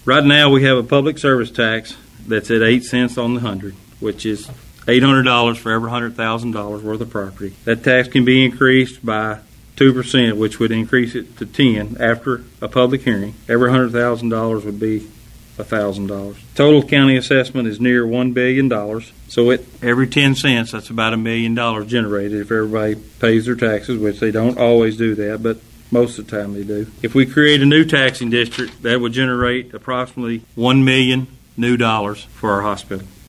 Right now we have a public service tax that's at 8 cents on the 100, which is $800 for every $100,000 worth of property. That tax can be increased by 2%, which would increase it to 10 after a public hearing. Every $100,000 would be $1,000. Total county assessment is near $1 billion. So at every 10 cents, that's about $1 million generated if everybody pays their taxes, which they don't always do that, but most of the time they do. If we create a new taxing district, that would generate approximately $1 million new dollars for our hospital.